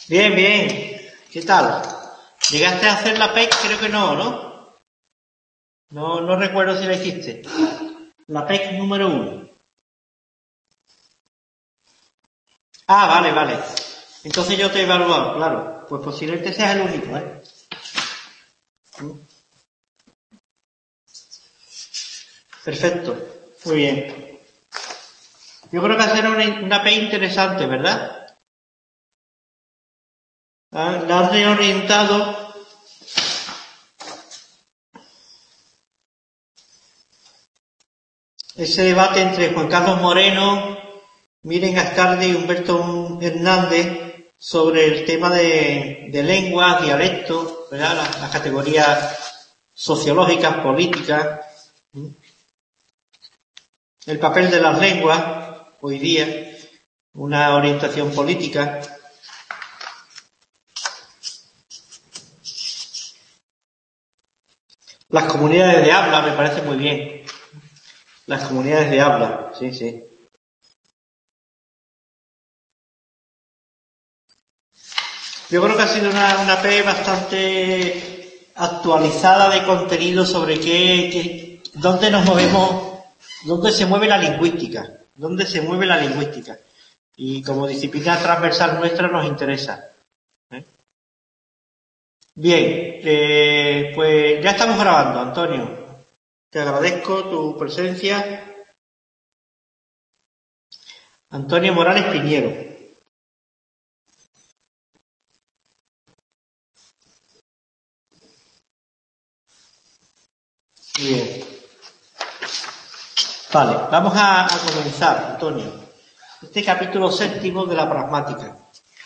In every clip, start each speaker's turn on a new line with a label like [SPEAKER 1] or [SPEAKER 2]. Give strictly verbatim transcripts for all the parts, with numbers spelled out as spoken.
[SPEAKER 1] Bien, bien. ¿Qué tal? ¿Llegaste a hacer la P E C? Creo que no, ¿no? No, no recuerdo si la hiciste. La P E C número uno. Ah, vale, vale. Entonces yo te he evaluado, claro. Pues posiblemente seas el único, ¿eh? Perfecto. Muy bien. Yo creo que va a ser una, una P E interesante, ¿verdad? Ah, la has reorientado. Ese debate entre Juan Carlos Moreno, Miren Ascardi y Humberto Hernández sobre el tema de, de lenguas, dialectos, ¿verdad? Las, las categorías sociológicas, políticas, el papel de las lenguas hoy día, una orientación política. Las comunidades de habla me parece muy bien. Las comunidades de habla, sí, sí. Yo creo que ha sido una, una P bastante actualizada de contenido sobre qué, qué, dónde nos movemos, dónde se mueve la lingüística, dónde se mueve la lingüística. Y como disciplina transversal nuestra nos interesa. ¿Eh? Bien, eh, pues ya estamos grabando, Antonio. Te agradezco tu presencia. Antonio Morales Piñero. Bien. Vale, vamos a, a comenzar, Antonio. Este capítulo séptimo de la pragmática.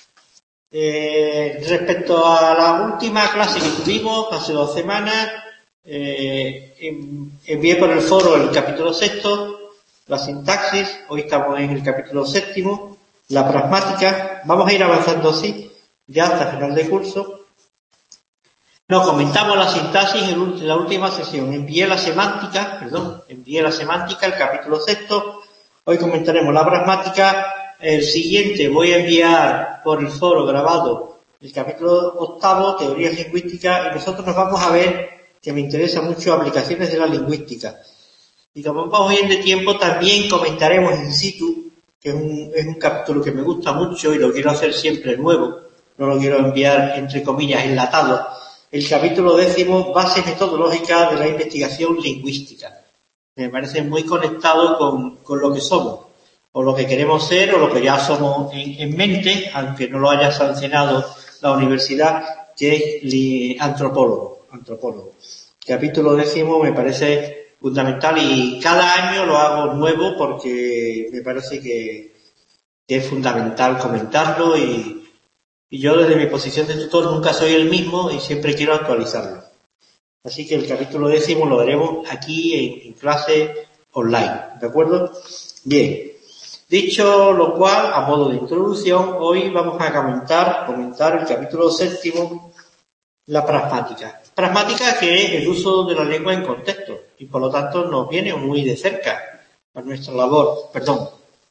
[SPEAKER 1] Eh, respecto a la última clase que tuvimos, hace dos semanas, eh, envié por el foro el capítulo sexto, la sintaxis, hoy estamos en el capítulo séptimo, la pragmática, vamos a ir avanzando así, ya hasta el final de curso. No, comentamos la sintaxis en la última sesión, envié la semántica, perdón, envié la semántica, el capítulo sexto, hoy comentaremos la pragmática. El siguiente voy a enviar por el foro grabado el capítulo octavo, teorías lingüísticas, y nosotros nos vamos a ver, que me interesa mucho, aplicaciones de la lingüística. Y como vamos bien de tiempo, también comentaremos in situ, que es un, es un capítulo que me gusta mucho y lo quiero hacer siempre nuevo, no lo quiero enviar, entre comillas, enlatado. El capítulo décimo, bases metodológicas de la investigación lingüística. Me parece muy conectado con, con lo que somos, o lo que queremos ser, o lo que ya somos en, en mente, aunque no lo haya sancionado la universidad, que es li, antropólogo, antropólogo. Capítulo décimo me parece fundamental y cada año lo hago nuevo porque me parece que, que es fundamental comentarlo y, y yo desde mi posición de tutor nunca soy el mismo y siempre quiero actualizarlo. Así que el capítulo décimo lo veremos aquí en, en clase online, ¿de acuerdo? Bien. Dicho lo cual, a modo de introducción, hoy vamos a comentar, comentar el capítulo séptimo, la pragmática. Pragmática que es el uso de la lengua en contexto y por lo tanto nos viene muy de cerca a nuestra labor, perdón.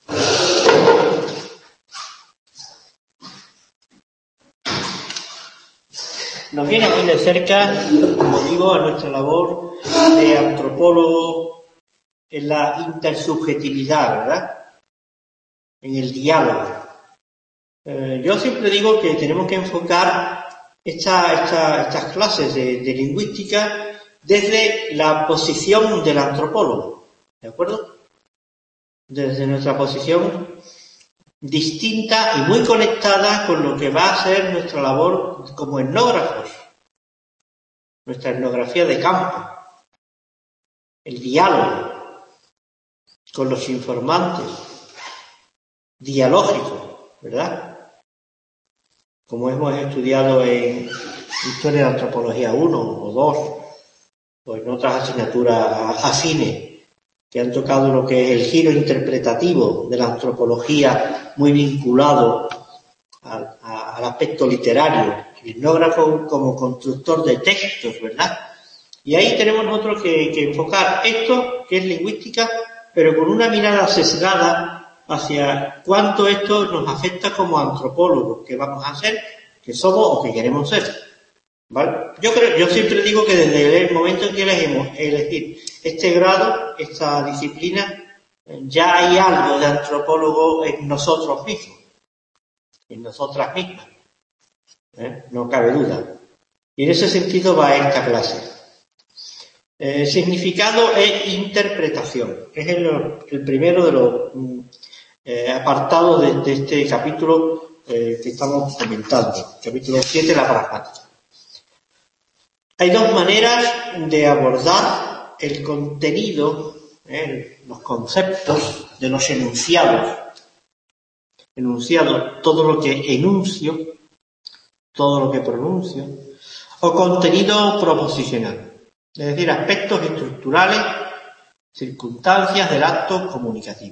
[SPEAKER 1] Nos viene muy de cerca, como digo, a nuestra labor de antropólogo en la intersubjetividad, ¿verdad? En el diálogo. Eh, yo siempre digo que tenemos que enfocar esta, esta, estas clases de, de lingüística desde la posición del antropólogo, ¿de acuerdo? Desde nuestra posición distinta y muy conectada con lo que va a ser nuestra labor como etnógrafos, nuestra etnografía de campo, el diálogo con los informantes, dialógico, ¿verdad? Como hemos estudiado en Historia de Antropología uno o dos, o en otras asignaturas afines, que han tocado lo que es el giro interpretativo de la antropología, muy vinculado al, a, al aspecto literario, el etnógrafo como constructor de textos, ¿verdad? Y ahí tenemos nosotros que, que enfocar esto, que es lingüística, pero con una mirada sesgada hacia cuánto esto nos afecta como antropólogos, que vamos a hacer que somos o que queremos ser, ¿vale? Yo creo, yo siempre digo que desde el momento en que elegimos elegir este grado, esta disciplina, ya hay algo de antropólogo en nosotros mismos, en nosotras mismas, ¿eh? No cabe duda. Y en ese sentido va esta clase. Eh, significado e interpretación. Es el, el primero de los eh, apartados de, de este capítulo eh, que estamos comentando. Capítulo siete, la pragmática. Hay dos maneras de abordar el contenido, eh, los conceptos de los enunciados. Enunciado, todo lo que enuncio, todo lo que pronuncio, o contenido proposicional. Es decir, aspectos estructurales, circunstancias del acto comunicativo.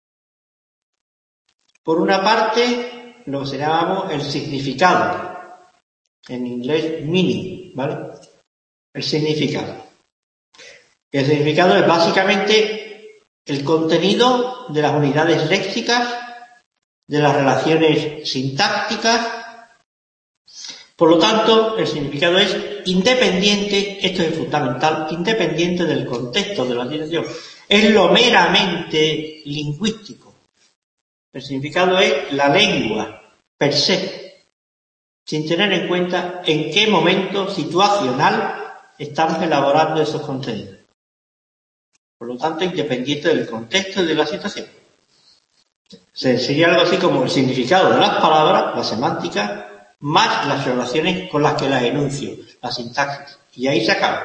[SPEAKER 1] Por una parte, lo que se llamamos el significado, en inglés meaning, ¿vale? El significado. El significado es básicamente el contenido de las unidades léxicas, de las relaciones sintácticas. Por lo tanto, el significado es independiente, esto es fundamental, independiente del contexto de la situación. Es lo meramente lingüístico. El significado es la lengua, per se, sin tener en cuenta en qué momento situacional estamos elaborando esos contenidos. Por lo tanto, independiente del contexto y de la situación. Sería algo así como el significado de las palabras, la semántica, más las relaciones con las que las enuncio, la sintaxis, y ahí se acaba.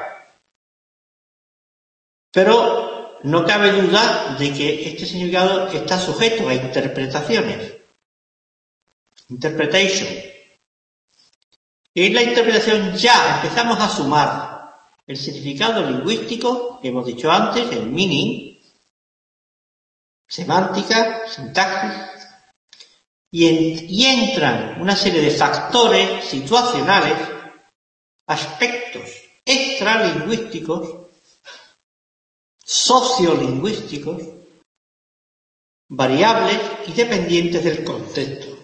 [SPEAKER 1] Pero no cabe duda de que este significado está sujeto a interpretaciones. Interpretation. Y en la interpretación ya empezamos a sumar el significado lingüístico, que hemos dicho antes, el meaning, semántica, sintaxis, Y, en, y entran una serie de factores situacionales, aspectos extralingüísticos, sociolingüísticos, variables y dependientes del contexto.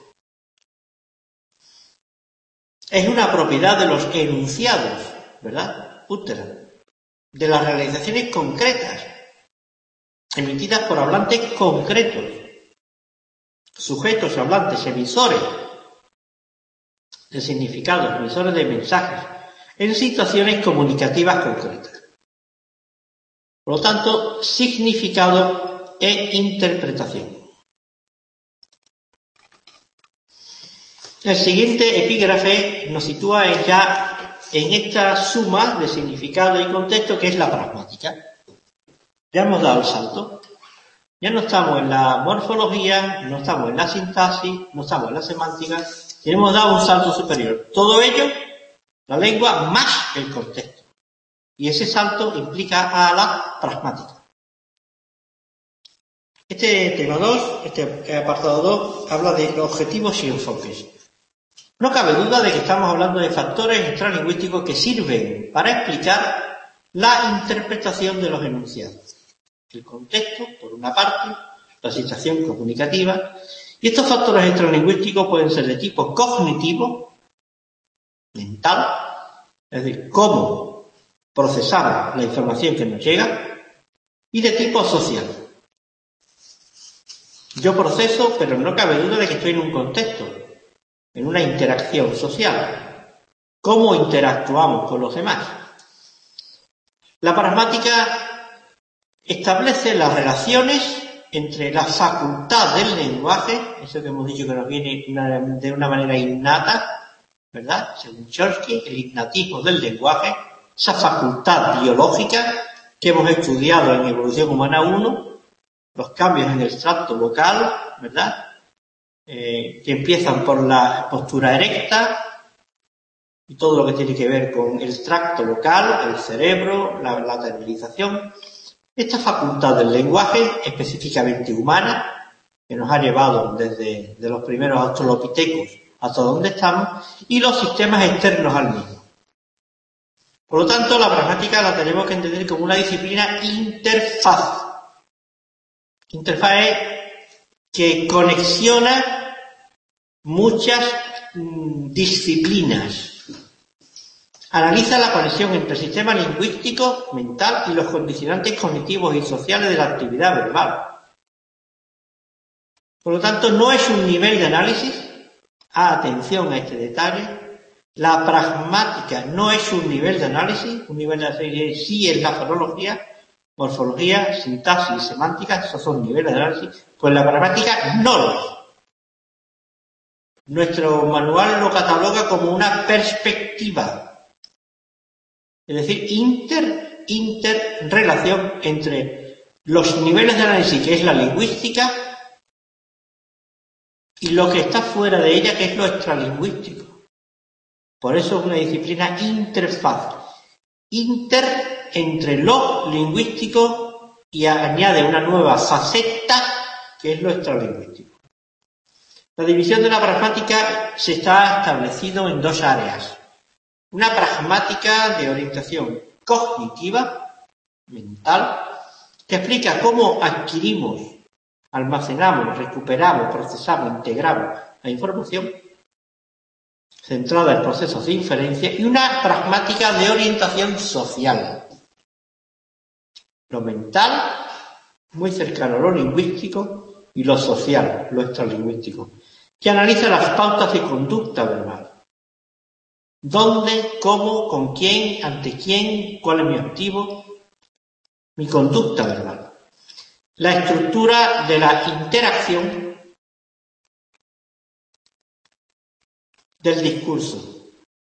[SPEAKER 1] Es una propiedad de los enunciados, ¿verdad? Útera, de las realizaciones concretas, emitidas por hablantes concretos, sujetos hablantes, emisores de significados, emisores de mensajes, en situaciones comunicativas concretas. Por lo tanto, significado e interpretación. El siguiente epígrafe nos sitúa ya en esta suma de significado y contexto que es la pragmática. Ya hemos dado el salto. Ya no estamos en la morfología, no estamos en la sintaxis, no estamos en la semántica, y hemos dado un salto superior. Todo ello, la lengua más el contexto. Y ese salto implica a la pragmática. Este tema dos, este apartado dos, habla de objetivos y enfoques. No cabe duda de que estamos hablando de factores extralingüísticos que sirven para explicar la interpretación de los enunciados. El contexto, por una parte, la situación comunicativa, y estos factores extralingüísticos pueden ser de tipo cognitivo, mental, es decir, cómo procesamos la información que nos llega, y de tipo social. Yo proceso, pero no cabe duda de que estoy en un contexto, en una interacción social. ¿Cómo interactuamos con los demás? La pragmática establece las relaciones entre la facultad del lenguaje, eso que hemos dicho que nos viene una, de una manera innata, ¿verdad? Según Chomsky, el innatismo del lenguaje, esa facultad biológica que hemos estudiado en Evolución Humana uno, los cambios en el tracto vocal, ¿verdad? Eh, que empiezan por la postura erecta y todo lo que tiene que ver con el tracto vocal, el cerebro, la lateralización. Esta facultad del lenguaje, específicamente humana, que nos ha llevado desde de los primeros australopitecos hasta donde estamos, y los sistemas externos al mismo. Por lo tanto, la pragmática la tenemos que entender como una disciplina interfaz. Interfaz es que conexiona muchas mmm, disciplinas. Analiza la conexión entre el sistema lingüístico, mental y los condicionantes cognitivos y sociales de la actividad verbal. Por lo tanto, no es un nivel de análisis. Atención a este detalle. La pragmática no es un nivel de análisis. Un nivel de análisis sí es la fonología, morfología, sintaxis, semántica. Esos son niveles de análisis. Pues la pragmática no lo es. Nuestro manual lo cataloga como una perspectiva. Es decir, inter, interrelación entre los niveles de análisis, que es la lingüística, y lo que está fuera de ella, que es lo extralingüístico. Por eso es una disciplina interfaz. Inter entre lo lingüístico y añade una nueva faceta, que es lo extralingüístico. La división de la pragmática se está establecido en dos áreas. Una pragmática de orientación cognitiva, mental, que explica cómo adquirimos, almacenamos, recuperamos, procesamos, integramos la información, centrada en procesos de inferencia, y una pragmática de orientación social. Lo mental, muy cercano a lo lingüístico, y lo social, lo extralingüístico, que analiza las pautas de conducta verbal. ¿Dónde, cómo, con quién, ante quién, cuál es mi activo? Mi conducta verbal. La estructura de la interacción del discurso.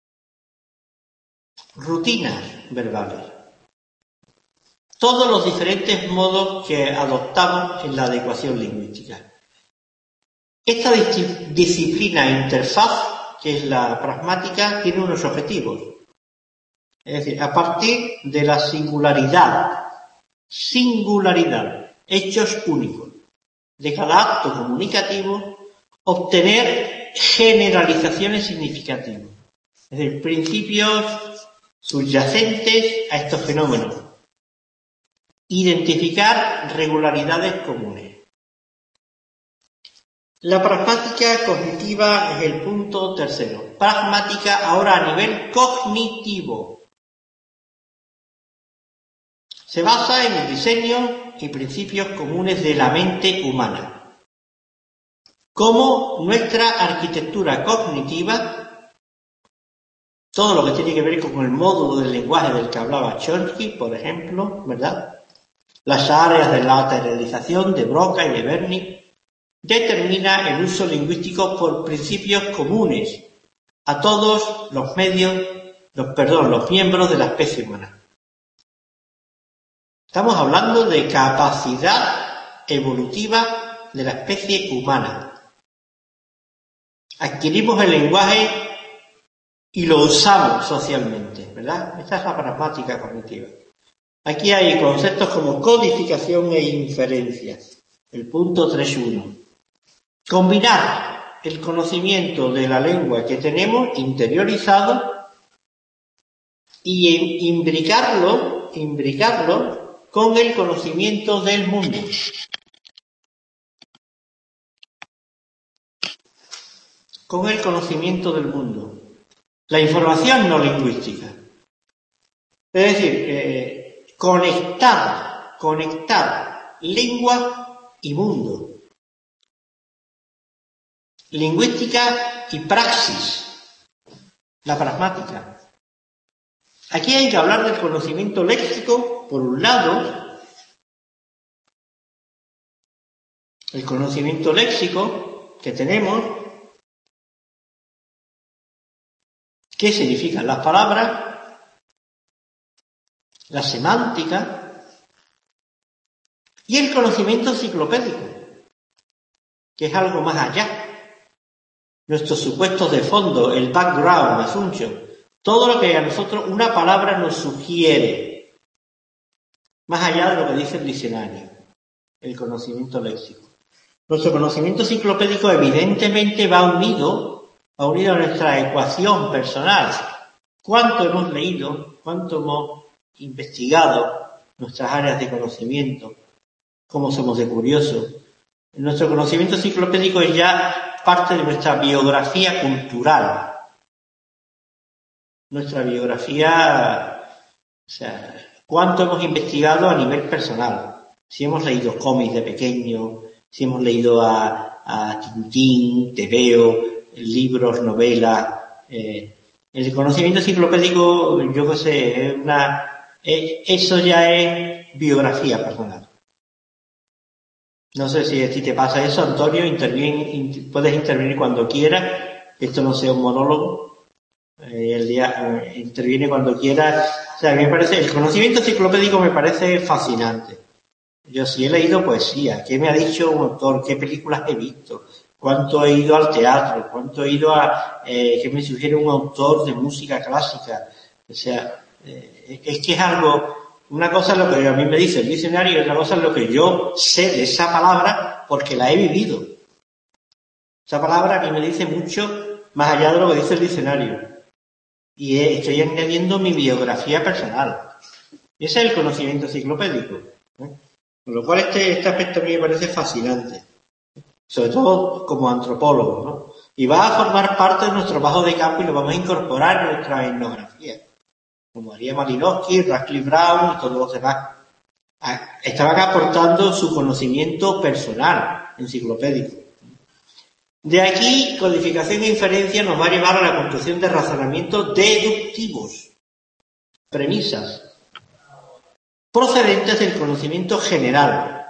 [SPEAKER 1] Rutinas verbales. Todos los diferentes modos que adoptamos en la adecuación lingüística. Esta disciplina interfaz, que es la pragmática, tiene unos objetivos. Es decir, a partir de la singularidad, singularidad, hechos únicos, de cada acto comunicativo, obtener generalizaciones significativas. Es decir, principios subyacentes a estos fenómenos. Identificar regularidades comunes. La pragmática cognitiva es el punto tercero. Pragmática ahora a nivel cognitivo. Se basa en el diseño y principios comunes de la mente humana. Como nuestra arquitectura cognitiva, todo lo que tiene que ver con el módulo del lenguaje del que hablaba Chomsky, por ejemplo, ¿verdad? Las áreas de lateralización de Broca y de Wernicke, determina el uso lingüístico por principios comunes a todos los medios, los, perdón, los miembros de la especie humana. Estamos hablando de capacidad evolutiva de la especie humana. Adquirimos el lenguaje y lo usamos socialmente, ¿verdad? Esta es la pragmática cognitiva. Aquí hay conceptos como codificación e inferencia. El punto tres punto uno. Combinar el conocimiento de la lengua que tenemos interiorizado y imbricarlo, imbricarlo con el conocimiento del mundo. Con el conocimiento del mundo. La información no lingüística. Es decir, eh, conectar, conectar lengua y mundo. Lingüística y praxis, la pragmática. Aquí hay que hablar del conocimiento léxico, por un lado, el conocimiento léxico que tenemos, qué significan las palabras, la semántica y el conocimiento enciclopédico, que es algo más allá. Nuestros supuestos de fondo, el background, assumption, todo lo que a nosotros una palabra nos sugiere, más allá de lo que dice el diccionario, el conocimiento léxico. Nuestro conocimiento enciclopédico evidentemente va unido, va unido a nuestra ecuación personal. ¿Cuánto hemos leído? ¿Cuánto hemos investigado nuestras áreas de conocimiento? ¿Cómo somos de curiosos? Nuestro conocimiento enciclopédico es ya parte de nuestra biografía cultural. Nuestra biografía, o sea, cuánto hemos investigado a nivel personal. Si hemos leído cómics de pequeño, si hemos leído a, a Tintín, Tebeo, libros, novelas. Eh, el conocimiento enciclopédico, yo qué sé, es una, eh, eso ya es biografía personal. No sé si a ti te pasa eso, Antonio, interviene, in, puedes intervenir cuando quieras, esto no sea un monólogo, eh, el día, eh, interviene cuando quieras. O sea, me parece, el conocimiento enciclopédico me parece fascinante. Yo sí he leído poesía, qué me ha dicho un autor, qué películas he visto, cuánto he ido al teatro, cuánto he ido a, eh, que me sugiere un autor de música clásica. O sea, eh, es que es algo... Una cosa es lo que a mí me dice el diccionario y otra cosa es lo que yo sé de esa palabra porque la he vivido. Esa palabra a mí me dice mucho más allá de lo que dice el diccionario. Y estoy añadiendo mi biografía personal. Ese es el conocimiento enciclopédico. ¿eh? Con lo cual este, este aspecto a mí me parece fascinante. Sobre todo como antropólogo, ¿no? Y va a formar parte de nuestro trabajo de campo y lo vamos a incorporar en nuestra etnografía. Como haría Malinowski, Radcliffe Brown y todos los demás, estaban aportando su conocimiento personal, enciclopédico. De aquí, codificación e inferencia nos va a llevar a la construcción de razonamientos deductivos, premisas, procedentes del conocimiento general.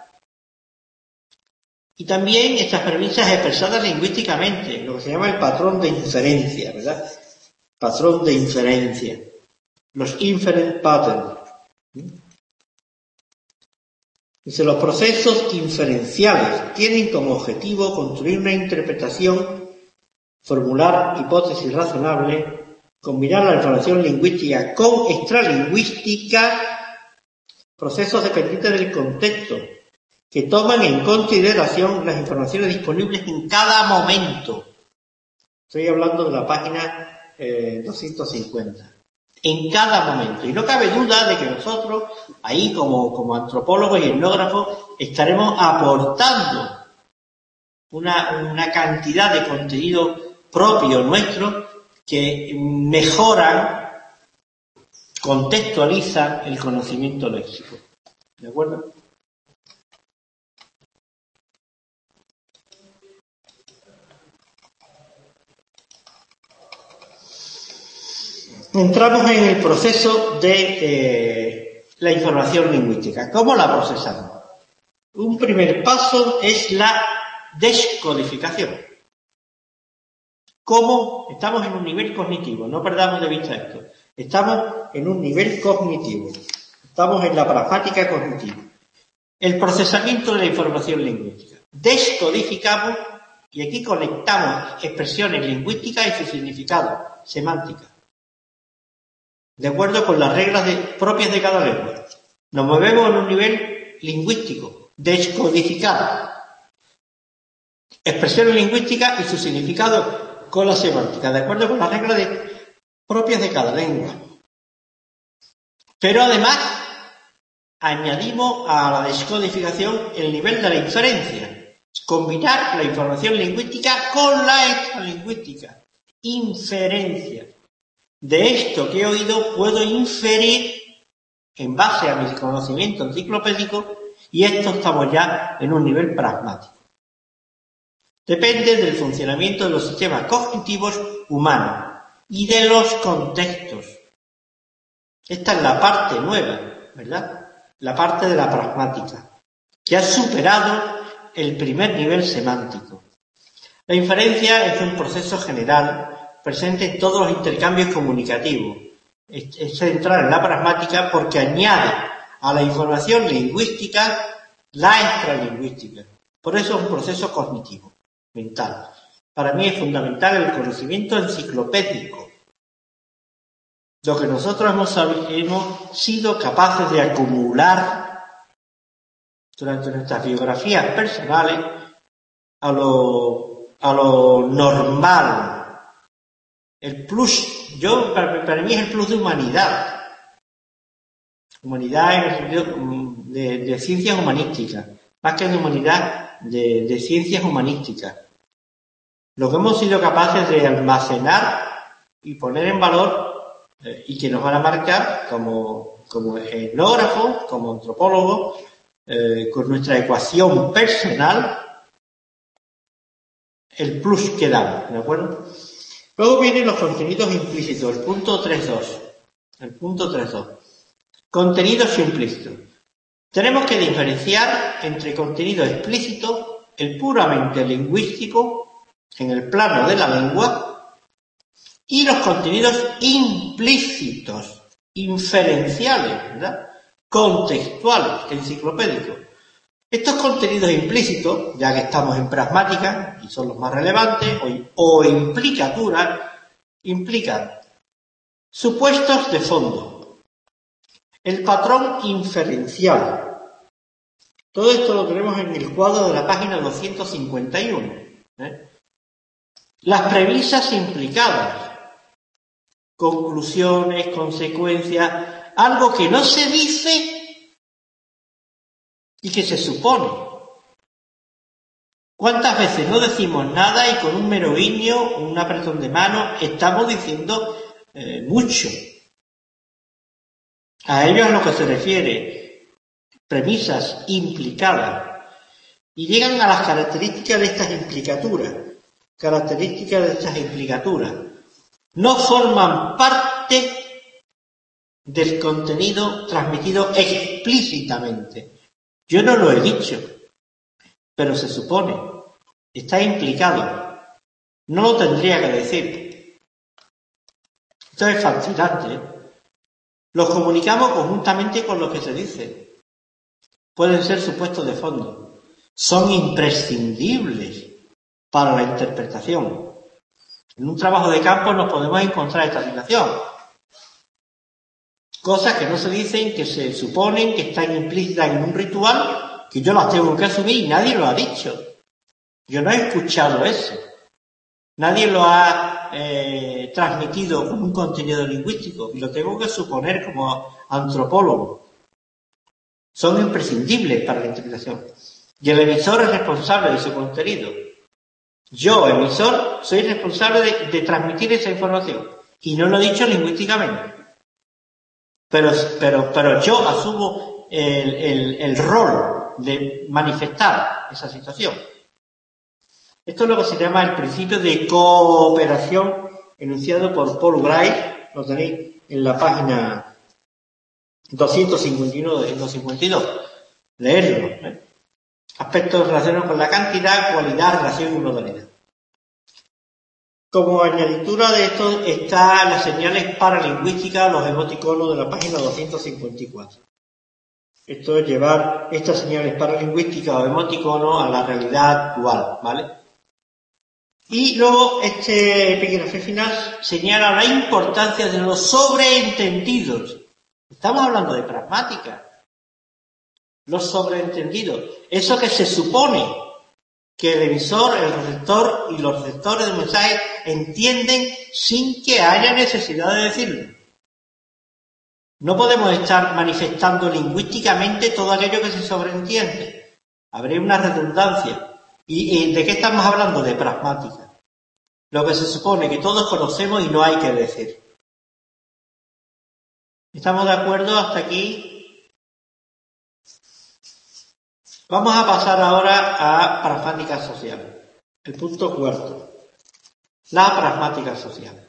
[SPEAKER 1] Y también estas premisas expresadas lingüísticamente, lo que se llama el patrón de inferencia, ¿verdad? Patrón de inferencia. Los inference patterns. Dice, los procesos inferenciales tienen como objetivo construir una interpretación, formular hipótesis razonables, combinar la información lingüística con extralingüística, procesos dependientes del contexto, que toman en consideración las informaciones disponibles en cada momento. Estoy hablando de la página eh, doscientos cincuenta. En cada momento. Y no cabe duda de que nosotros, ahí como, como antropólogos y etnógrafos, estaremos aportando una, una cantidad de contenido propio nuestro que mejoran, contextualizan el conocimiento léxico. ¿De acuerdo? Entramos en el proceso de eh, la información lingüística. ¿Cómo la procesamos? Un primer paso es la descodificación. ¿Cómo? Estamos en un nivel cognitivo, no perdamos de vista esto. Estamos en un nivel cognitivo. Estamos en la pragmática cognitiva. El procesamiento de la información lingüística. Descodificamos y aquí conectamos expresiones lingüísticas y su significado, semántica. De acuerdo con las reglas de, propias de cada lengua. Nos movemos en un nivel lingüístico, descodificado. Expresiones lingüísticas y su significado con la semántica, de acuerdo con las reglas de, propias de cada lengua. Pero además, añadimos a la descodificación el nivel de la inferencia. Combinar la información lingüística con la extralingüística. Inferencia. De esto que he oído puedo inferir en base a mi conocimiento enciclopédico y esto estamos ya en un nivel pragmático. Depende del funcionamiento de los sistemas cognitivos humanos y de los contextos. Esta es la parte nueva, ¿verdad? La parte de la pragmática, que ha superado el primer nivel semántico. La inferencia es un proceso general presente en todos los intercambios comunicativos. Es central en la pragmática porque añade a la información lingüística la extralingüística. Por eso es un proceso cognitivo, mental. Para mí es fundamental el conocimiento enciclopédico. Lo que nosotros hemos, hemos sido capaces de acumular durante nuestras biografías personales a lo, a lo normal. El plus, yo, para, para mí es el plus de humanidad. Humanidad en el sentido de, de ciencias humanísticas. Más que de humanidad, de, de ciencias humanísticas. lo que hemos sido capaces de almacenar y poner en valor eh, y que nos van a marcar como, como etnógrafos, como antropólogos, eh, con nuestra ecuación personal, el plus que damos, ¿de acuerdo? Luego vienen los contenidos implícitos, el punto tres punto dos. El punto tres punto dos. Contenidos implícitos. Tenemos que diferenciar entre contenido explícito, el puramente lingüístico, en el plano de la lengua, y los contenidos implícitos, inferenciales, ¿verdad? Contextuales, enciclopédicos. Estos contenidos implícitos, ya que estamos en pragmática, y son los más relevantes, o, o implicatura, implican supuestos de fondo, el patrón inferencial. Todo esto lo tenemos en el cuadro de la página doscientos cincuenta y uno. ¿eh? Las premisas implicadas, conclusiones, consecuencias, algo que no se dice y que se supone. ¿Cuántas veces no decimos nada y con un mero guiño, un apretón de mano, estamos diciendo eh, mucho? A ello es a lo que se refiere, premisas implicadas. Y llegan a las características de estas implicaturas. Características de estas implicaturas. No forman parte del contenido transmitido explícitamente. Yo no lo he dicho, pero se supone, está implicado, no lo tendría que decir. Esto es fascinante, ¿eh? Los comunicamos conjuntamente con lo que se dice. Pueden ser supuestos de fondo, son imprescindibles para la interpretación. En un trabajo de campo nos podemos encontrar esta situación. Cosas que no se dicen, que se suponen, que están implícitas en un ritual, que yo las tengo que asumir y nadie lo ha dicho. Yo no he escuchado eso. Nadie lo ha eh, transmitido como un contenido lingüístico y lo tengo que suponer como antropólogo. Son imprescindibles para la interpretación. Y el emisor es responsable de su contenido. Yo, emisor, soy responsable de, de transmitir esa información. Y no lo he dicho lingüísticamente. Pero, pero, pero yo asumo el, el, el rol de manifestar esa situación. Esto es lo que se llama el principio de cooperación enunciado por Paul Gray. Lo tenéis en la página doscientos cincuenta y uno y doscientos cincuenta y dos. Leerlo. ¿eh? Aspectos relacionados con la cantidad, cualidad, relación y modalidad. Como añadidura de esto están las señales paralingüísticas, los emoticonos de la página doscientos cincuenta y cuatro. Esto es llevar estas señales paralingüísticas o emoticonos a la realidad actual, ¿vale? Y luego este epígrafe final señala la importancia de los sobreentendidos. Estamos hablando de pragmática. Los sobreentendidos. Eso que se supone que el emisor, el receptor y los receptores del mensaje entienden sin que haya necesidad de decirlo. No podemos estar manifestando lingüísticamente todo aquello que se sobreentiende. Habría una redundancia. ¿Y, y de qué estamos hablando? De pragmática. Lo que se supone que todos conocemos y no hay que decir. ¿Estamos de acuerdo hasta aquí? Vamos a pasar ahora a pragmática social. El punto cuarto. La pragmática social.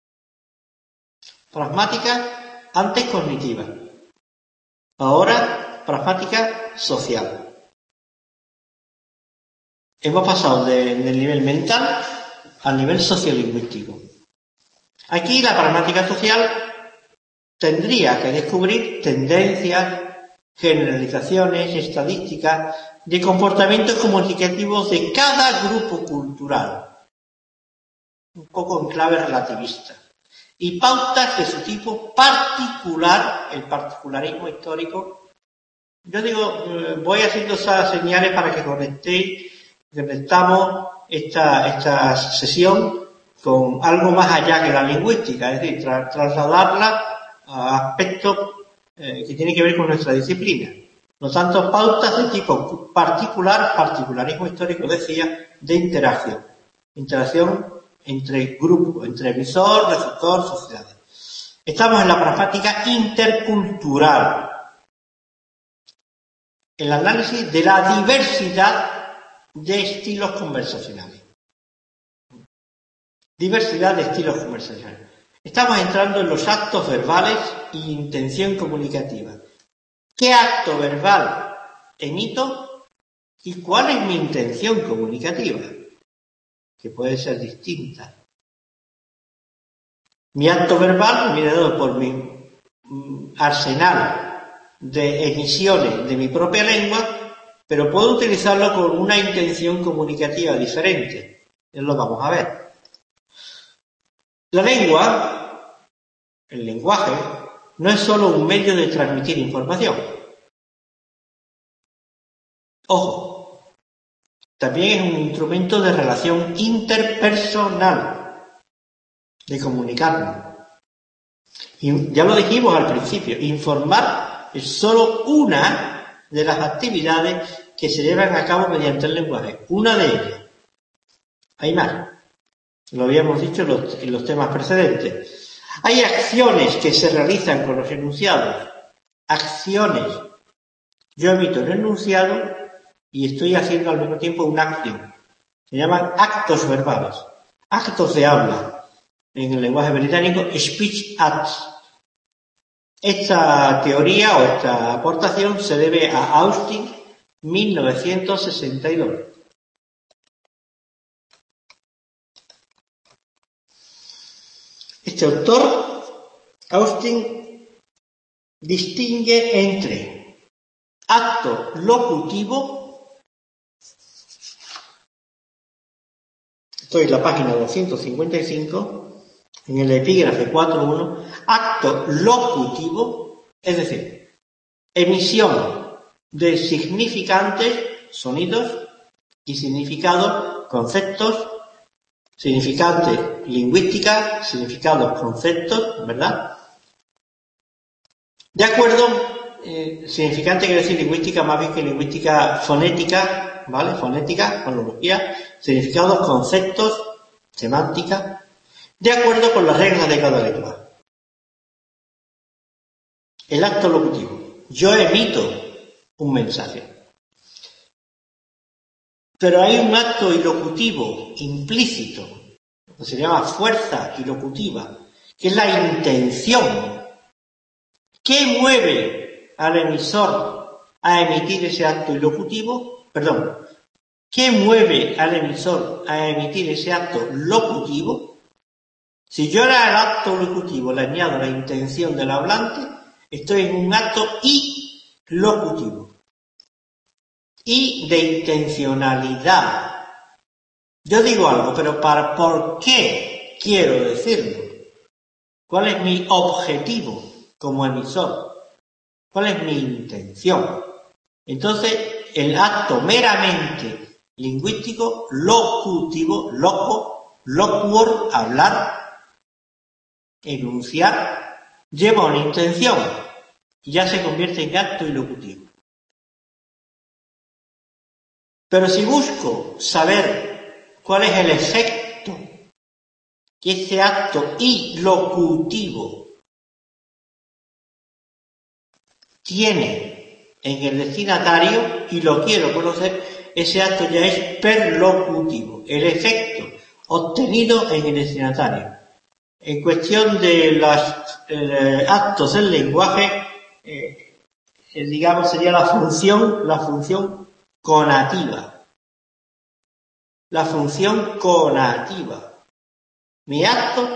[SPEAKER 1] Pragmática antes cognitiva. Ahora pragmática social. Hemos pasado de, del nivel mental al nivel sociolingüístico. Aquí la pragmática social tendría que descubrir tendencias, generalizaciones, estadísticas de comportamientos comunicativos de cada grupo cultural, un poco en clave relativista, y pautas de su tipo particular, el particularismo histórico. Yo digo, voy haciendo esas señales para que conectéis, conectamos esta, esta sesión con algo más allá que la lingüística, es decir, tra trasladarla a aspectos eh, que tienen que ver con nuestra disciplina. No tanto pautas de tipo particular, particularismo histórico, decía, de interacción. interacción entre grupos, entre emisor, receptor, sociedades. Estamos en la pragmática intercultural, el análisis de la diversidad de estilos conversacionales. Diversidad de estilos conversacionales. Estamos entrando en los actos verbales e intención comunicativa. ¿Qué acto verbal emito y cuál es mi intención comunicativa? Que puede ser distinta. Mi acto verbal viene dado por mi arsenal de emisiones de mi propia lengua, pero puedo utilizarlo con una intención comunicativa diferente. Eso lo vamos a ver. La lengua, el lenguaje, no es solo un medio de transmitir información. Ojo, también es un instrumento de relación interpersonal, de comunicarnos. Y ya lo dijimos al principio, informar es solo una de las actividades que se llevan a cabo mediante el lenguaje. Una de ellas. Hay más. Lo habíamos dicho en los, en los temas precedentes. Hay acciones que se realizan con los enunciados. Acciones. Yo emito un enunciado y estoy haciendo al mismo tiempo una acción. Se llaman actos verbales. Actos de habla. En el lenguaje británico, speech acts. Esta teoría o esta aportación se debe a Austin, mil novecientos sesenta y dos. Este autor, Austin, distingue entre acto locutivo, estoy en la página doscientos cincuenta y cinco, en el epígrafe cuatro punto uno, acto locutivo, es decir, emisión de significantes, sonidos y significados, conceptos, significantes, lingüística, significados, conceptos, ¿verdad? De acuerdo, eh, significante quiere decir lingüística más bien que lingüística fonética, ¿vale? Fonética, fonología, significados, conceptos, semántica, de acuerdo con las reglas de cada lengua. El acto locutivo. Yo emito un mensaje. Pero hay un acto ilocutivo implícito, que se llama fuerza ilocutiva, que es la intención. ¿Qué mueve al emisor a emitir ese acto ilocutivo? Perdón. ¿Qué mueve al emisor a emitir ese acto locutivo? Si yo era el acto locutivo le añado la intención del hablante, estoy en un acto ilocutivo. Y de intencionalidad. Yo digo algo, pero para ¿por qué quiero decirlo? ¿Cuál es mi objetivo como emisor? ¿Cuál es mi intención? Entonces, el acto meramente lingüístico, locutivo, loco, locuor, hablar, enunciar, lleva una intención y ya se convierte en acto ilocutivo. Pero si busco saber cuál es el efecto que ese acto ilocutivo tiene en el destinatario y lo quiero conocer, ese acto ya es perlocutivo, el efecto obtenido en el destinatario. En cuestión de los eh, actos del lenguaje, eh, eh, digamos, sería la función, la función conativa. La función conativa. Mi acto,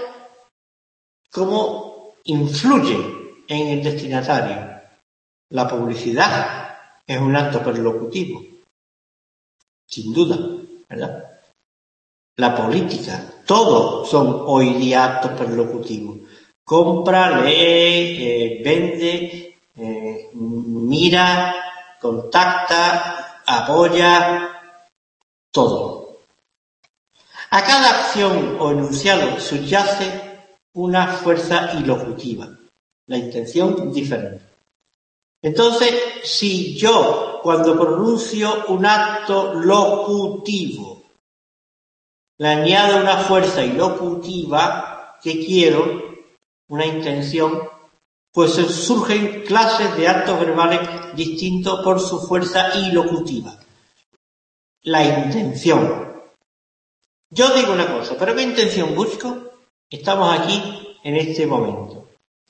[SPEAKER 1] cómo influye en el destinatario. La publicidad es un acto perlocutivo, sin duda, ¿verdad? La política, todos son hoy día actos perlocutivos. Compra, lee, eh, vende, eh, mira, contacta, apoya, todo. A cada acción o enunciado subyace una fuerza ilocutiva, la intención diferente. Entonces, si yo, cuando pronuncio un acto locutivo, le añado una fuerza ilocutiva que quiero, una intención, pues surgen clases de actos verbales distintos por su fuerza ilocutiva. La intención. Yo digo una cosa, ¿pero qué intención busco? Estamos aquí en este momento.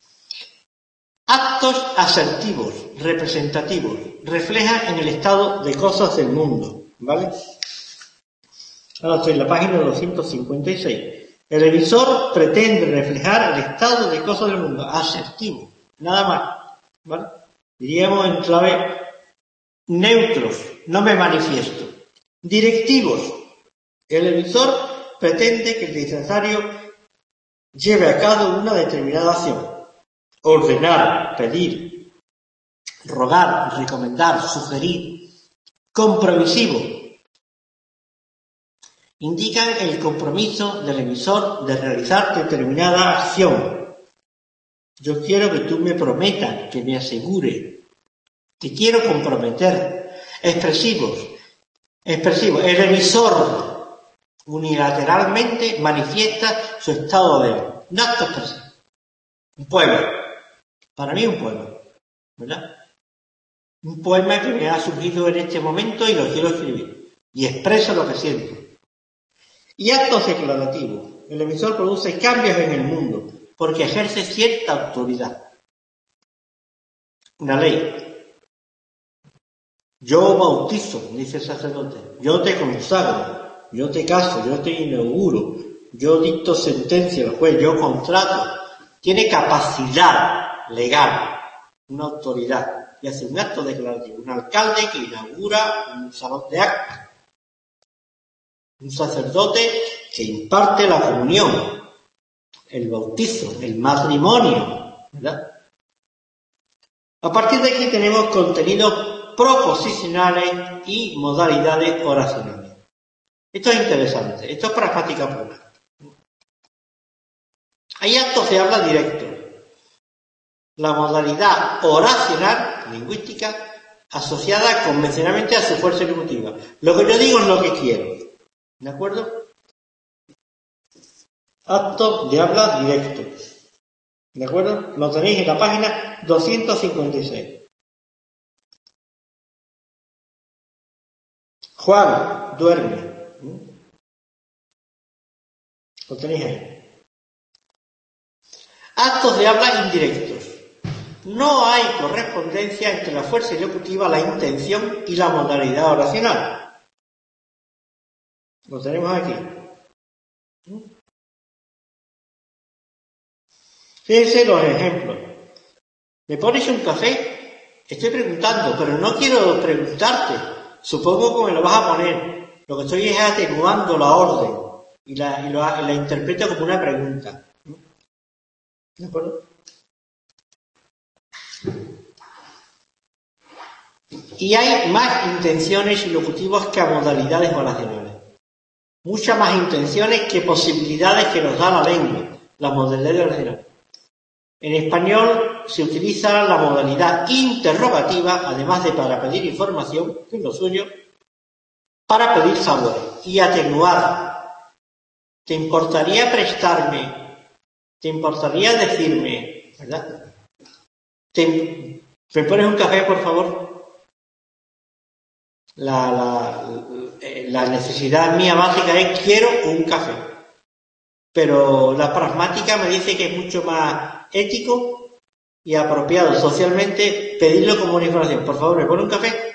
[SPEAKER 1] Actos asertivos, representativos, reflejan en el estado de cosas del mundo, ¿vale? Ahora estoy en la página doscientos cincuenta y seis. El emisor pretende reflejar el estado de cosas del mundo, asertivo, nada más, ¿vale? Diríamos en clave neutros, no me manifiesto. Directivos. El emisor pretende que el destinatario lleve a cabo una determinada acción. Ordenar, pedir, rogar, recomendar, sugerir. Compromisivo. Indican el compromiso del emisor de realizar determinada acción. Yo quiero que tú me prometas, que me asegure. Te quiero comprometer. Expresivos. Expresivos. El emisor unilateralmente manifiesta su estado de ánimo. Un acto expresivo. Un poema. Para mí un poema, ¿verdad? Un poema que me ha surgido en este momento y lo quiero escribir. Y expreso lo que siento. Y actos declarativos. El emisor produce cambios en el mundo porque ejerce cierta autoridad. Una ley. Yo bautizo, dice el sacerdote. Yo te consagro. Yo te caso. Yo te inauguro. Yo dicto sentencia al juez. Yo contrato. Tiene capacidad legal, una autoridad, y hace un acto declarativo. Un alcalde que inaugura un salón de actos. Un sacerdote que imparte la comunión, el bautizo, el matrimonio, ¿verdad? A partir de aquí tenemos contenidos proposicionales y modalidades oracionales. Esto es interesante, esto es pragmática pura. Hay actos de habla directo. La modalidad oracional, lingüística, asociada convencionalmente a su fuerza ejecutiva. Lo que yo digo es lo que quiero. ¿De acuerdo? Actos de habla directo. ¿De acuerdo? Lo tenéis en la página doscientos cincuenta y seis. Juan duerme. Lo tenéis ahí. Actos de habla indirectos. No hay correspondencia entre la fuerza ejecutiva, la intención y la modalidad oracional. Lo tenemos aquí. Fíjense los ejemplos. ¿Me pones un café? Estoy preguntando, pero no quiero preguntarte. Supongo que me lo vas a poner. Lo que estoy es atenuando la orden y la, y la, y la interpreto como una pregunta. ¿De acuerdo? Y hay más intenciones ilocutivas que modalidades oracionales. Muchas más intenciones que posibilidades que nos da la lengua, las modalidades oracionales. En español se utiliza la modalidad interrogativa, además de para pedir información, que es lo suyo, para pedir favores y atenuar. ¿Te importaría prestarme? ¿Te importaría decirme, verdad? ¿Te, ¿Me pones un café, por favor? La, la, la necesidad mía básica es quiero un café. Pero la pragmática me dice que es mucho más ético y apropiado socialmente pedirlo como una información. Por favor, ¿me pone un café?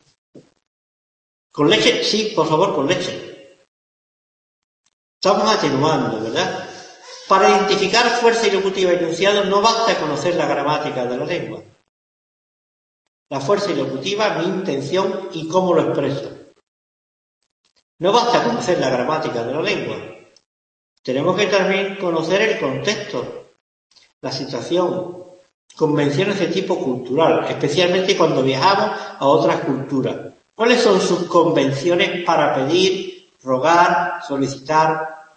[SPEAKER 1] ¿Con leche? Sí, por favor, con leche. Estamos atenuando, ¿verdad? Para identificar fuerza ilocutiva y enunciado no basta conocer la gramática de la lengua. La fuerza ilocutiva, mi intención y cómo lo expreso. No basta conocer la gramática de la lengua. Tenemos que también conocer el contexto, la situación, convenciones de tipo cultural, especialmente cuando viajamos a otras culturas. ¿Cuáles son sus convenciones para pedir, rogar, solicitar?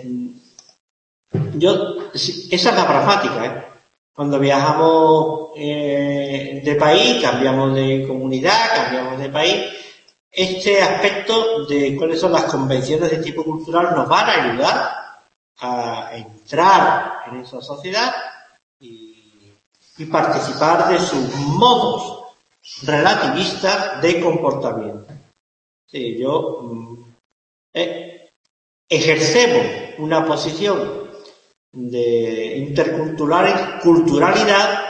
[SPEAKER 1] Yo, esa es la pragmática, ¿eh? Cuando viajamos eh, de país, cambiamos de comunidad, cambiamos de país, este aspecto de cuáles son las convenciones de tipo cultural nos van a ayudar a entrar en esa sociedad y, y participar de sus modos relativistas de comportamiento. Sí, yo eh, ejercemos una posición de interculturalidad,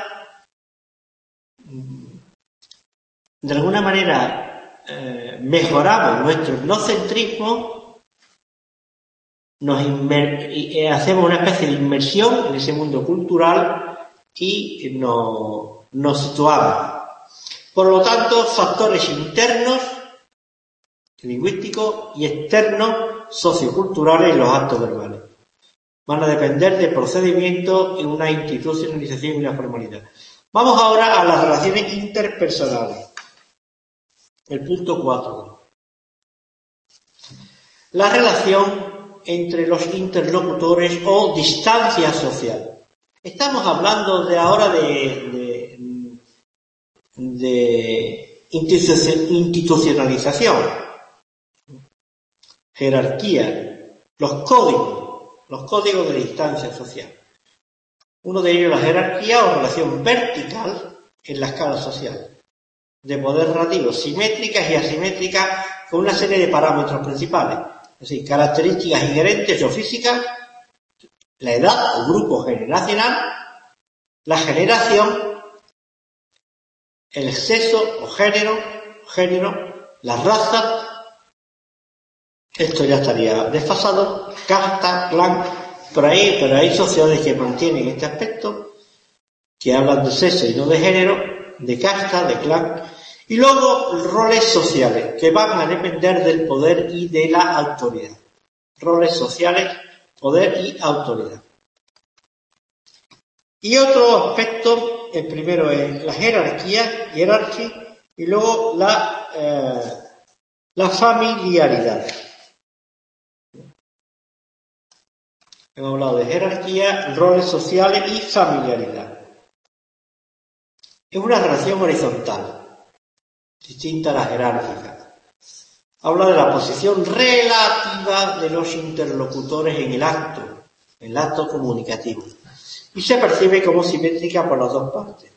[SPEAKER 1] de alguna manera eh, mejoramos nuestro etnocentrismo, nos inmer- y, eh, hacemos una especie de inmersión en ese mundo cultural y nos, nos situamos. Por lo tanto, factores internos lingüísticos y externos socioculturales en los actos verbales van a depender de procedimientos en una institucionalización y una formalidad. Vamos ahora a las relaciones interpersonales. El punto cuatro. La relación entre los interlocutores o distancia social. Estamos hablando de ahora de, de, de institucionalización, jerarquía, los códigos, los códigos de distancia social. Uno de ellos, la jerarquía o relación vertical en la escala social, de poder relativo, simétricas y asimétricas, con una serie de parámetros principales, es decir, características inherentes o físicas, la edad o grupo generacional, la generación, el sexo o género, género, la raza. Esto ya estaría desfasado, casta, clan, por ahí, pero hay sociedades que mantienen este aspecto, que hablan de sexo y no de género, de casta, de clan, y luego roles sociales, que van a depender del poder y de la autoridad. Roles sociales, poder y autoridad. Y otro aspecto, el primero es la jerarquía, jerarquía, y luego la, eh, la familiaridad. Hemos hablado de jerarquía, roles sociales y familiaridad. Es una relación horizontal, distinta a la jerárquica. Habla de la posición relativa de los interlocutores en el acto, en el acto comunicativo, y se percibe como simétrica por las dos partes.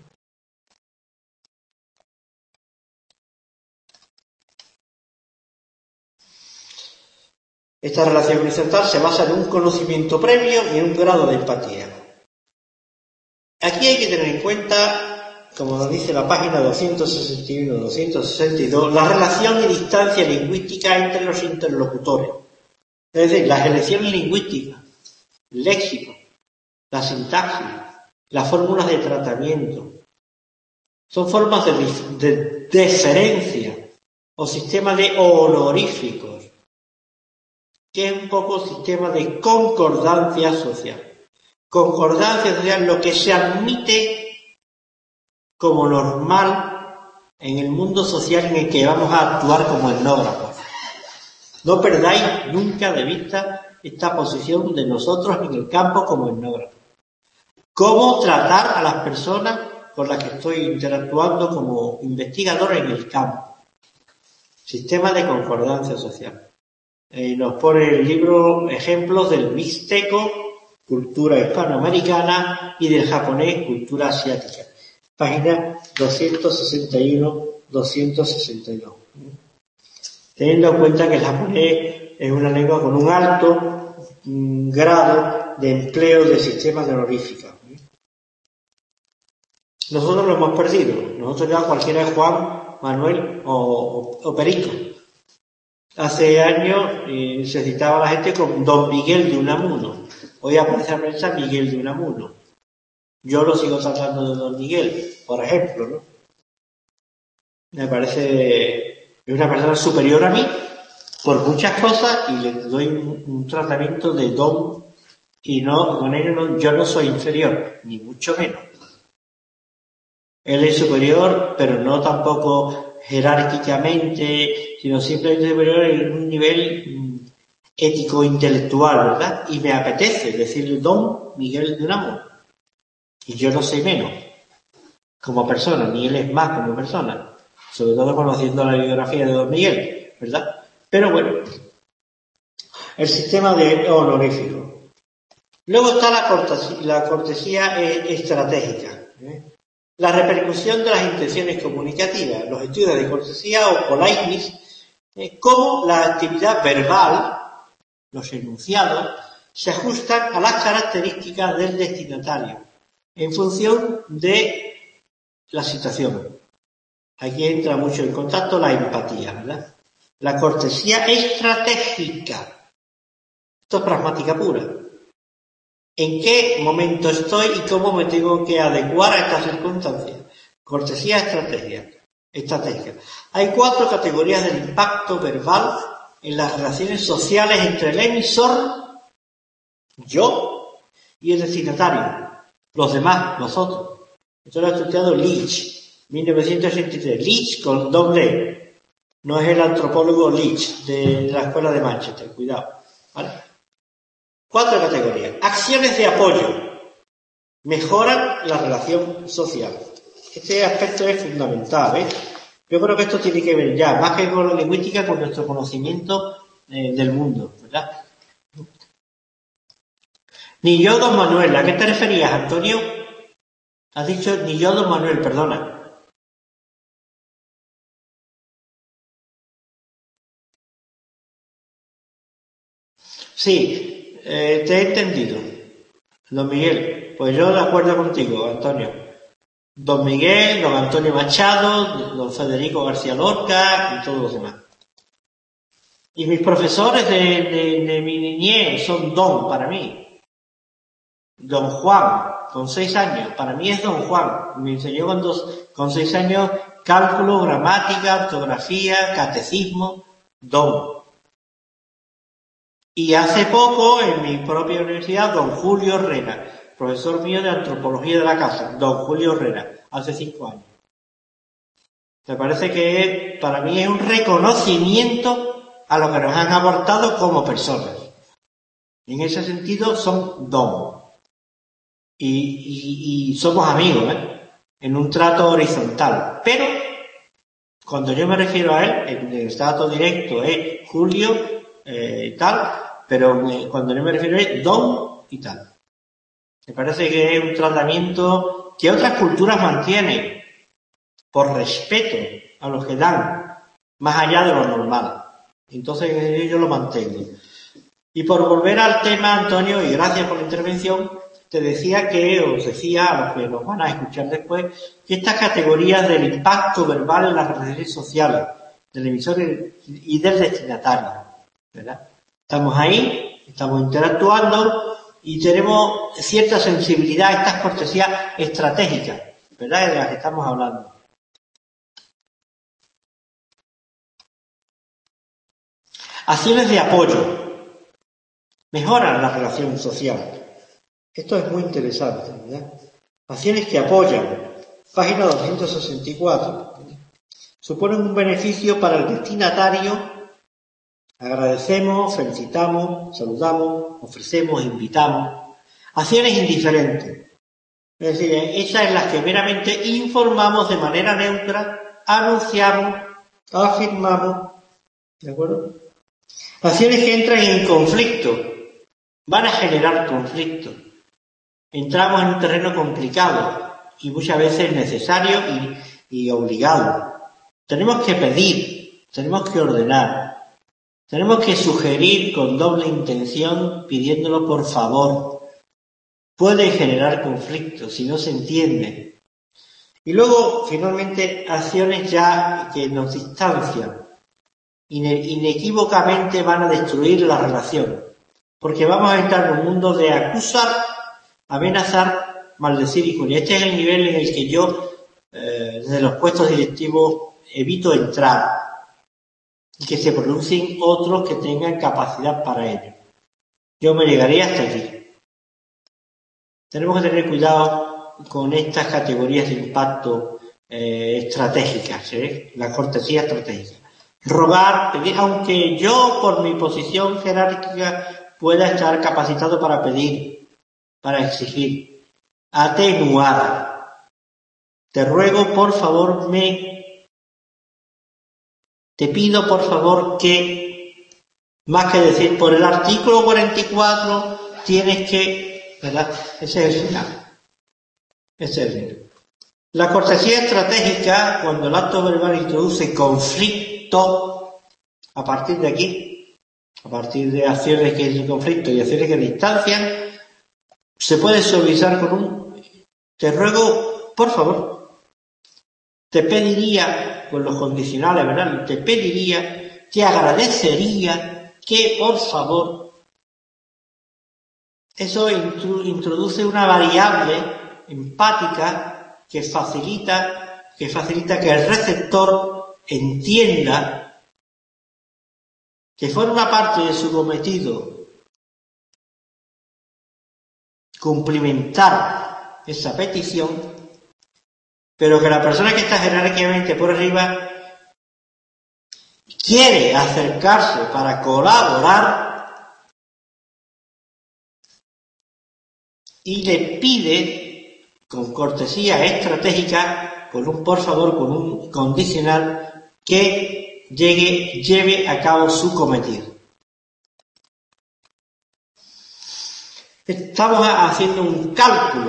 [SPEAKER 1] Esta relación horizontal se basa en un conocimiento previo y en un grado de empatía. Aquí hay que tener en cuenta, como nos dice la página doscientos sesenta y uno a doscientos sesenta y dos, la relación y distancia lingüística entre los interlocutores. Es decir, las elecciones lingüísticas, el léxico, la sintaxis, las fórmulas de tratamiento, son formas de, de deferencia o sistema de honoríficos, que es un poco sistema de concordancia social. Concordancia social es lo que se admite como normal en el mundo social en el que vamos a actuar como etnógrafos. No perdáis nunca de vista esta posición de nosotros en el campo como etnógrafos. Cómo tratar a las personas con las que estoy interactuando como investigador en el campo. Sistema de concordancia social. Eh, nos pone el libro ejemplos del mixteco, cultura hispanoamericana, y del japonés, cultura asiática. Página doscientos sesenta y uno a doscientos sesenta y dos. Teniendo en cuenta que el japonés es una lengua con un alto un grado de empleo de sistemas de honorífica. Nosotros lo hemos perdido. Nosotros ya cualquiera es Juan, Manuel o, o, o Perico. Hace años eh, se citaba a la gente con Don Miguel de Unamuno. Hoy aparece a prensa Miguel de Unamuno. Yo lo sigo tratando de Don Miguel, por ejemplo, ¿no? Me parece es una persona superior a mí por muchas cosas y le doy un, un tratamiento de don y no, con ello no, yo no soy inferior, ni mucho menos. Él es superior, pero no tampoco jerárquicamente, sino simplemente superior en un nivel ético-intelectual, ¿verdad? Y me apetece decirle don Miguel de Unamuno. Y yo no soy menos como persona, ni él es más como persona. sobre todo conociendo la biografía de Don Miguel, ¿verdad? Pero bueno, el sistema de honorífico. Luego está la cortesía, la cortesía estratégica, ¿eh? La repercusión de las intenciones comunicativas, los estudios de cortesía o politeness, eh, cómo la actividad verbal, los enunciados, se ajustan a las características del destinatario en función de la situación. Aquí entra mucho en contacto la empatía, ¿verdad? La cortesía estratégica. Esto es pragmática pura. ¿En qué momento estoy y cómo me tengo que adecuar a estas circunstancias? Cortesía estratégica. estratégica. Hay cuatro categorías del impacto verbal en las relaciones sociales entre el emisor, yo, y el destinatario, los demás, nosotros. Esto lo ha estudiado Leach, mil novecientos ochenta y tres. Leach con doble E. No es el antropólogo Leach de la escuela de Manchester, cuidado, ¿vale? Cuatro categorías. Acciones de apoyo. Mejoran la relación social. Este aspecto es fundamental, ¿eh? Yo creo que esto tiene que ver ya, más que con la lingüística, con nuestro conocimiento eh, del mundo, ¿verdad? Ni yo, don Manuel. ¿A qué te referías, Antonio? Has dicho ni yo, don Manuel, perdona. Sí, eh, te he entendido. Don Miguel, pues yo de acuerdo contigo, Antonio. Don Miguel, don Antonio Machado, don Federico García Lorca y todos los demás. Y mis profesores de, de, de mi niñez son don para mí. Don Juan, con seis años, para mí es don Juan. Me enseñó con, dos, con seis años cálculo, gramática, ortografía, catecismo, don. Y hace poco, en mi propia universidad, don Julio Herrera, profesor mío de antropología de la casa, don Julio Herrera, hace cinco años. Me parece que para mí es un reconocimiento a lo que nos han aportado como personas. En ese sentido son don. Y, y, y somos amigos, ¿eh? En un trato horizontal. Pero, cuando yo me refiero a él, en el trato directo es Julio eh, y tal, pero me, cuando yo me refiero a él, don y tal. Me parece que es un tratamiento que otras culturas mantienen por respeto a los que dan, más allá de lo normal. Entonces yo lo mantengo. Y por volver al tema, Antonio, y gracias por la intervención, te decía que, os decía a los que nos van a escuchar después, que estas categorías del impacto verbal en las relaciones sociales, del emisor y del destinatario, ¿verdad? Estamos ahí, estamos interactuando y tenemos cierta sensibilidad a estas cortesías estratégicas, ¿verdad?, de las que estamos hablando. Acciones de apoyo. Mejoran la relación social. Esto es muy interesante, ¿verdad? Acciones que apoyan. Página doscientos sesenta y cuatro. ¿verdad? Suponen un beneficio para el destinatario. Agradecemos, felicitamos, saludamos, ofrecemos, invitamos. Acciones indiferentes. Es decir, esas en las que meramente informamos de manera neutra, anunciamos, afirmamos. ¿De acuerdo? Acciones que entran en conflicto. Van a generar conflicto. Entramos en un terreno complicado y muchas veces necesario y, y obligado. Tenemos que pedir, tenemos que ordenar, tenemos que sugerir con doble intención pidiéndolo por favor. Puede generar conflicto si no se entiende. Y luego, finalmente, acciones ya que nos distancian. Ine- inequívocamente van a destruir la relación. Porque vamos a estar en un mundo de acusar, amenazar, maldecir y jurar. Este es el nivel en el que yo, eh, desde los puestos directivos, evito entrar y que se producen otros que tengan capacidad para ello. Yo me llegaría hasta aquí. Tenemos que tener cuidado con estas categorías de impacto eh, estratégicas, ¿eh? La cortesía estratégica. Rogar, pedir, aunque yo por mi posición jerárquica pueda estar capacitado para pedir, para exigir. Atenuar. Te ruego, por favor, me te pido por favor que, más que decir por el artículo cuarenta y cuatro, tienes que, ¿verdad? Ese es el final. Ese es el final. La cortesía estratégica, cuando el acto verbal introduce conflicto, a partir de aquí, a partir de acciones que es el conflicto y acciones que distancian, se puede suavizar con un te ruego, por favor, te pediría, con los condicionales, ¿verdad? Te pediría, te agradecería que, por favor, eso introduce una variable empática que facilita, que facilita que el receptor entienda que forma parte de su cometido cumplimentar esa petición, pero que la persona que está jerárquicamente por arriba quiere acercarse para colaborar y le pide con cortesía estratégica, con un por favor, con un condicional, que llegue, lleve a cabo su cometido. Estamos haciendo un cálculo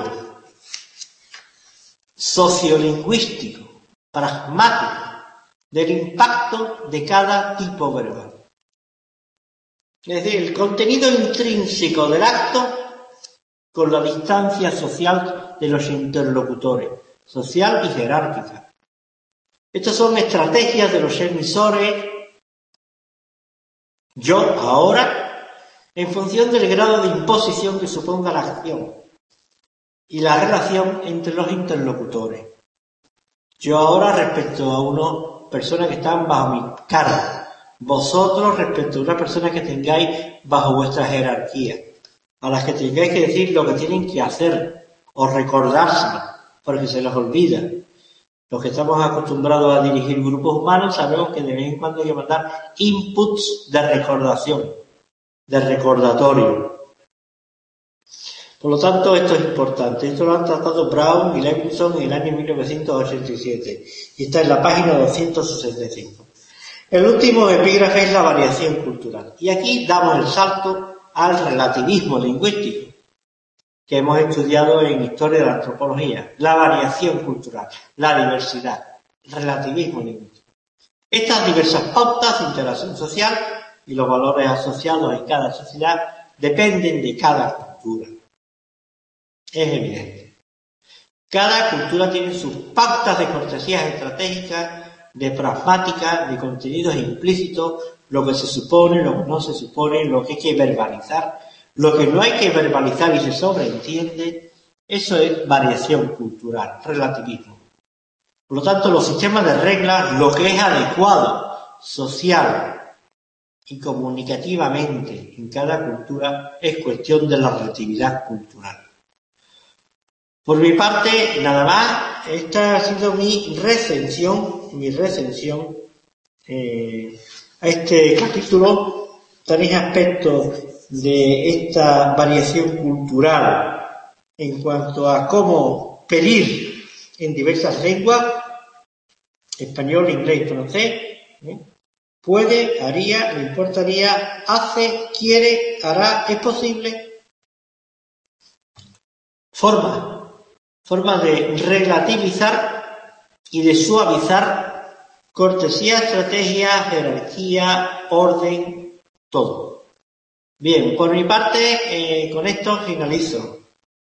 [SPEAKER 1] sociolingüístico, pragmático, del impacto de cada tipo verbal. Es decir, el contenido intrínseco del acto con la distancia social de los interlocutores, social y jerárquica. Estas son estrategias de los emisores. Yo, ahora, en función del grado de imposición que suponga la acción y la relación entre los interlocutores. Yo ahora respecto a una persona que están bajo mi cargo, vosotros respecto a una persona que tengáis bajo vuestra jerarquía, a las que tengáis que decir lo que tienen que hacer o recordárselo, porque se les olvida. Los que estamos acostumbrados a dirigir grupos humanos sabemos que de vez en cuando hay que mandar inputs de recordación, de recordatorio. Por lo tanto, esto es importante. Esto lo han tratado Brown y Levinson en el año mil novecientos ochenta y siete y está en la página doscientos sesenta y cinco. El último epígrafe es la variación cultural. Y aquí damos el salto al relativismo lingüístico que hemos estudiado en Historia de la Antropología. La variación cultural, la diversidad, relativismo lingüístico. Estas diversas pautas de interacción social y los valores asociados en cada sociedad dependen de cada cultura. Es evidente. Cada cultura tiene sus pautas de cortesías estratégicas, de pragmática, de contenidos implícitos, lo que se supone, lo que no se supone, lo que hay que verbalizar, lo que no hay que verbalizar y se sobreentiende. Eso es variación cultural, relativismo. Por lo tanto, los sistemas de reglas, lo que es adecuado, social y comunicativamente en cada cultura, es cuestión de la relatividad cultural. Por mi parte, nada más, esta ha sido mi recensión, mi recensión eh, a este capítulo. Tenéis aspectos de esta variación cultural en cuanto a cómo pedir en diversas lenguas, español, inglés y francés, ¿eh? Puede, haría, le importaría, hace, quiere, hará, es posible. Forma. Forma de relativizar y de suavizar cortesía, estrategia, jerarquía, orden, todo. Bien, por mi parte, eh, con esto finalizo.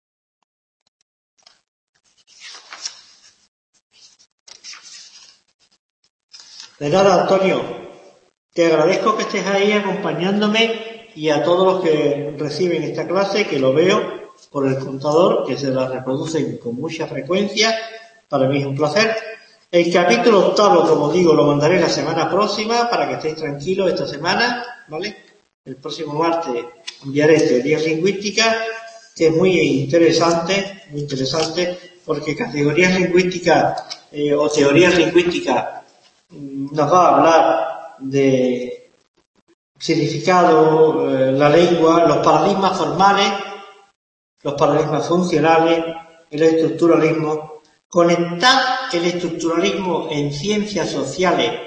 [SPEAKER 1] De nada, Antonio, te agradezco que estés ahí acompañándome y a todos los que reciben esta clase, que lo veo por el contador, que se la reproducen con mucha frecuencia. Para mí es un placer. El capítulo octavo, como digo, lo mandaré la semana próxima para que estéis tranquilos esta semana, ¿vale? El próximo martes enviaré teoría lingüística, que es muy interesante, muy interesante, porque categorías lingüísticas eh, o teorías lingüísticas nos va a hablar de significado, eh, la lengua, los paradigmas formales, los paradigmas funcionales, el estructuralismo. Conectar el estructuralismo en ciencias sociales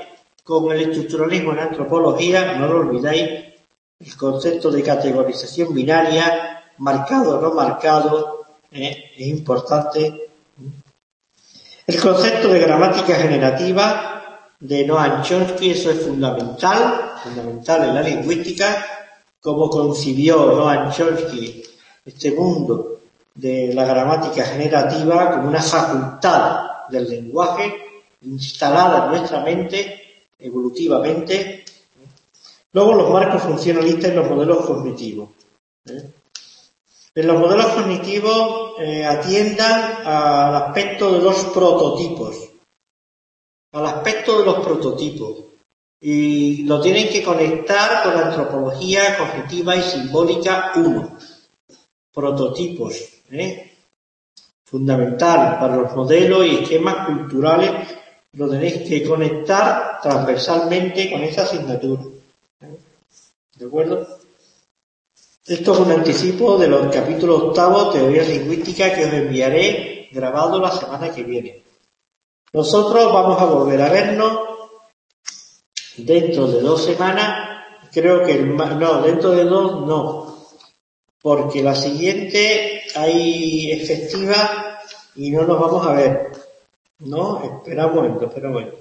[SPEAKER 1] con el estructuralismo en antropología, no lo olvidáis, el concepto de categorización binaria, marcado o no marcado, eh, es importante. El concepto de gramática generativa de Noam Chomsky, eso es fundamental, fundamental en la lingüística, cómo concibió Noam Chomsky este mundo de la gramática generativa como una facultad del lenguaje instalada en nuestra mente evolutivamente. Luego los marcos funcionalistas en los modelos cognitivos. ¿eh? En los modelos cognitivos eh, atiendan al aspecto de los prototipos, al aspecto de los prototipos, y lo tienen que conectar con la antropología cognitiva y simbólica uno. Prototipos, ¿eh? fundamental para los modelos y esquemas culturales, lo tenéis que conectar transversalmente con esa asignatura. ¿eh? ¿De acuerdo? Esto es un anticipo de los capítulos octavos, teoría lingüística, que os enviaré grabado la semana que viene. Nosotros vamos a volver a vernos dentro de dos semanas, creo que el, no, dentro de dos no, porque la siguiente hay efectiva y no nos vamos a ver. No, espera un momento, espera un momento.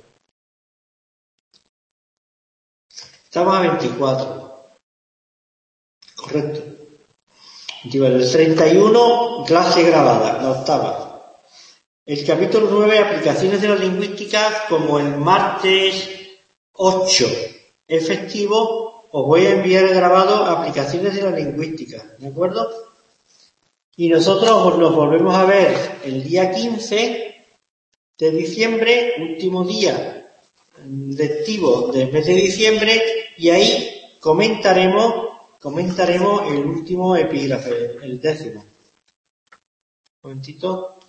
[SPEAKER 1] Estamos a veinticuatro. Correcto. El treinta y uno, clase grabada, la octava. El capítulo nueve, aplicaciones de la lingüística, como el martes ocho efectivo, os voy a enviar grabado aplicaciones de la lingüística, ¿de acuerdo? Y nosotros nos volvemos a ver el día quince de diciembre, último día lectivo del mes de diciembre, y ahí comentaremos comentaremos el último epígrafe, el décimo. Un momentito.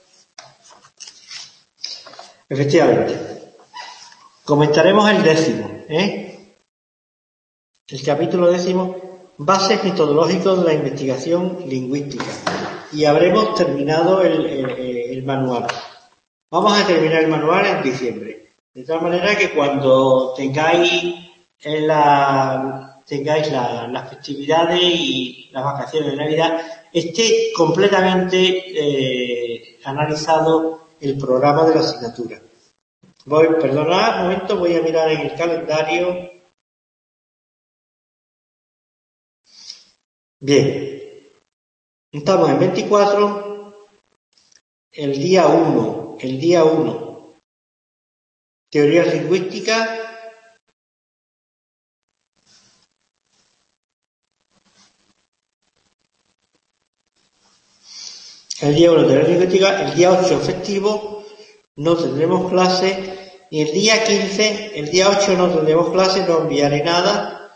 [SPEAKER 1] Efectivamente. Comentaremos el décimo, ¿eh? El capítulo décimo, bases metodológicas de la investigación lingüística. Y habremos terminado el, el, el manual. Vamos a terminar el manual en diciembre. De tal manera que cuando tengáis en la tengáis la, las festividades y las vacaciones de Navidad, esté completamente eh, analizado el programa de la asignatura. Voy, perdonad un momento, voy a mirar en el calendario. Bien, estamos en veinticuatro, el día uno, el día uno, teorías lingüísticas. El día uno de la lingüística, el día ocho festivo, no tendremos clase, y el día quince, el día ocho no tendremos clase, no enviaré nada.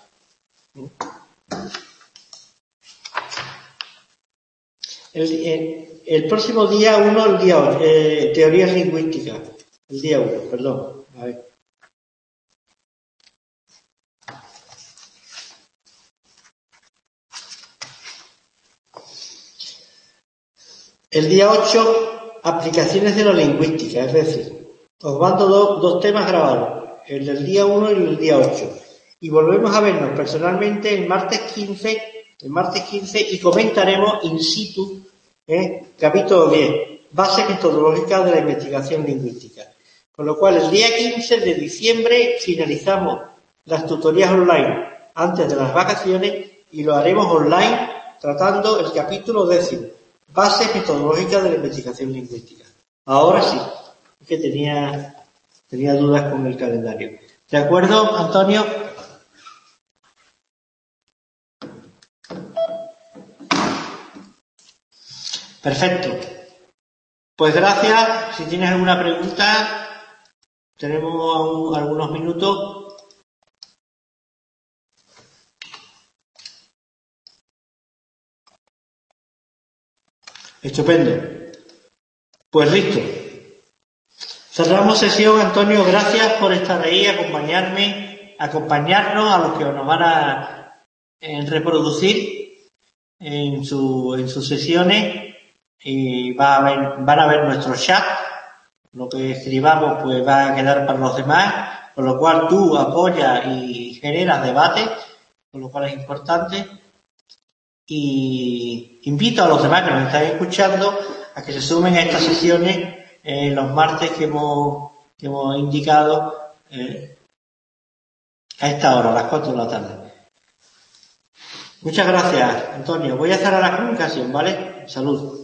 [SPEAKER 1] El, el, el próximo día uno, el día ocho, eh, teorías lingüísticas, el día uno, perdón, a ver. El día ocho, aplicaciones de la lingüística, es decir, os mando dos, dos temas grabados, el del día uno y el del día ocho. Y volvemos a vernos personalmente el martes quince, el martes quince y comentaremos in situ, ¿eh? capítulo diez, base metodológica de la investigación lingüística. Con lo cual, el día quince de diciembre finalizamos las tutorías online antes de las vacaciones y lo haremos online tratando el capítulo décimo. Bases metodológicas de la investigación lingüística. Ahora sí, es que tenía, tenía dudas con el calendario. ¿De acuerdo, Antonio? Perfecto. Pues gracias. Si tienes alguna pregunta, tenemos algunos minutos. Estupendo. Pues listo. Cerramos sesión, Antonio. Gracias por estar ahí, acompañarme, acompañarnos a los que nos van a eh, reproducir en, su, en sus sesiones. Y va a ver, van a ver nuestro chat. Lo que escribamos pues va a quedar para los demás. con lo cual tú apoyas y generas debate, con lo cual es importante. Y invito a los demás que nos están escuchando a que se sumen a estas sesiones eh, los martes que hemos, que hemos indicado eh, a esta hora, a las cuatro de la tarde. Muchas gracias, Antonio. Voy a cerrar la comunicación, ¿vale? Salud.